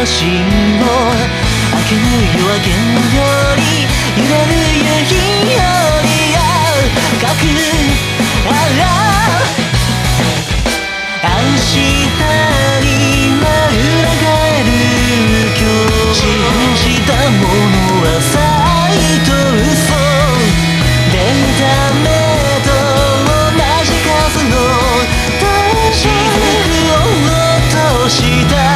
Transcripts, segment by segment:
心を明けぬ夜明けより揺れる夕日より深く明日には裏返る今日信じたものは愛と嘘出た目と同じ数の雫を落とした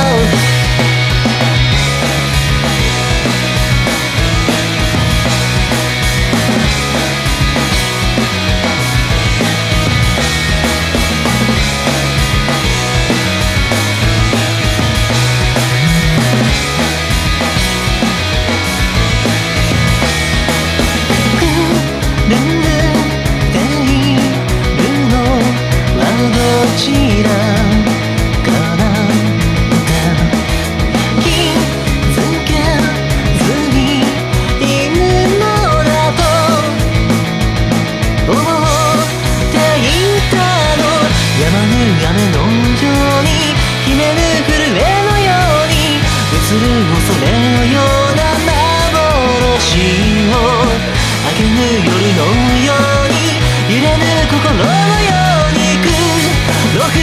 雨のように秘める震えのように映る恐れのような幻を明けぬ夜のように揺れぬ心のように黒く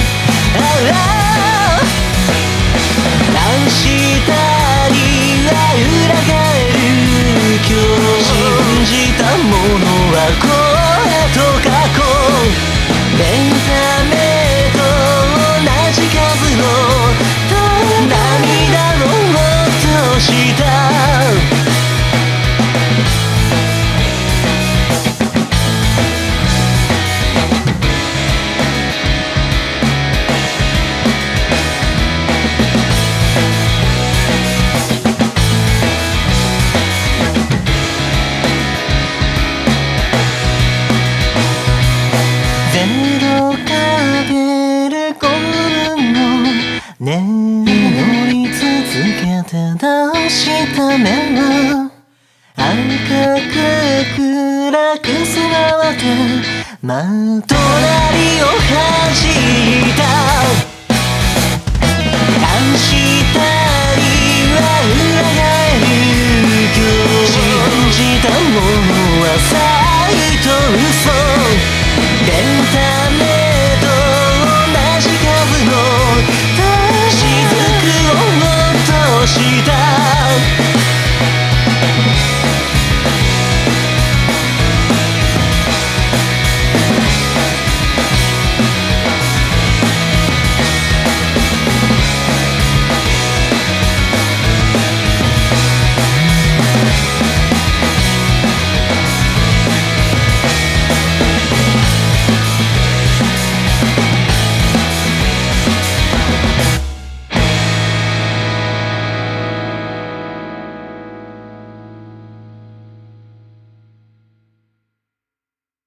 明日には裏返る今日信じたものは声と過去目覚め乗り続けて出した目は赤く暗く迫って隣を弾いた明日には裏返る今日信じたものは愛と嘘出た目と同じ数の雫を落とした